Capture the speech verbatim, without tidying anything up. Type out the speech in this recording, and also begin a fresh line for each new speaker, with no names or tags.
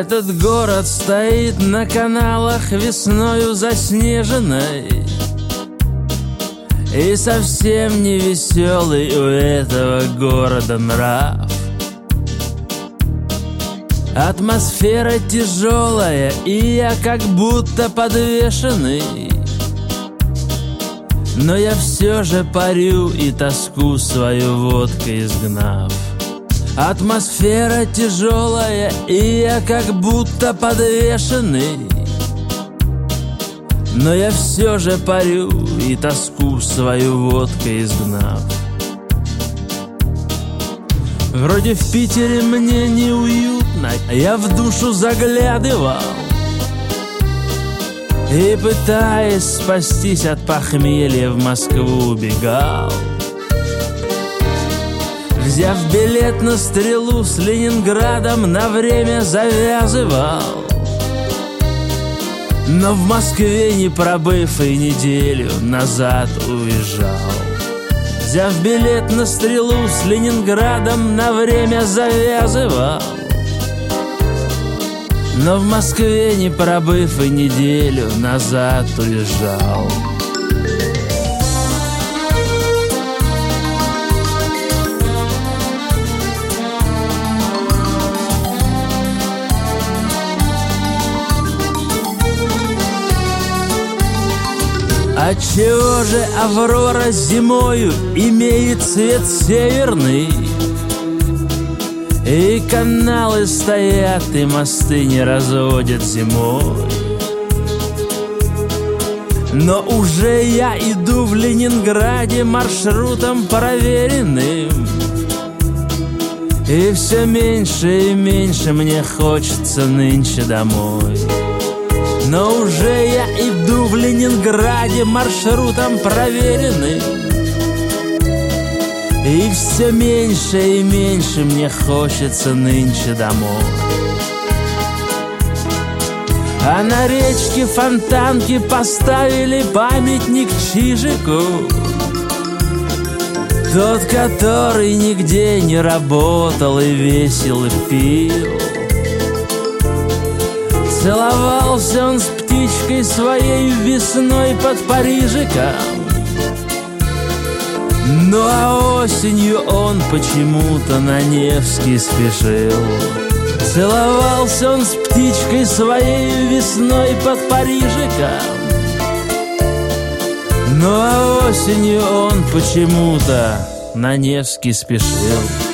Этот город стоит на каналах весною заснеженной, и совсем не веселый у этого города нрав. Атмосфера тяжелая, и я как будто подвешенный, но я все же парю и тоску свою водкой изгнав. Атмосфера тяжелая, и я как будто подвешенный, но я все же парю и тоску свою водкой изгнав. Вроде в Питере мне неуютно, я в душу заглядывал, и, пытаясь спастись от похмелья, в Москву убегал. Взяв билет на стрелу, с Ленинградом на время завязывал, но в Москве не пробыв и неделю, назад уезжал. Взяв билет на стрелу, с Ленинградом на время завязывал, но в Москве не пробыв и неделю, назад уезжал. Отчего же Аврора зимою имеет цвет северный, и каналы стоят, и мосты не разводят зимой? Но уже я иду в Ленинграде маршрутом проверенным, и все меньше и меньше мне хочется нынче домой. Но уже я иду в Ленинграде маршрутом проверенным, и все меньше и меньше мне хочется нынче домой. А на речке Фонтанки поставили памятник Чижику, тот, который нигде не работал и весел и пил. Целовался он с птичкой своей весной под Парижиком, ну а осенью он почему-то на Невский спешил. Целовался он с птичкой своей весной под Парижиком, ну а осенью он почему-то на Невский спешил.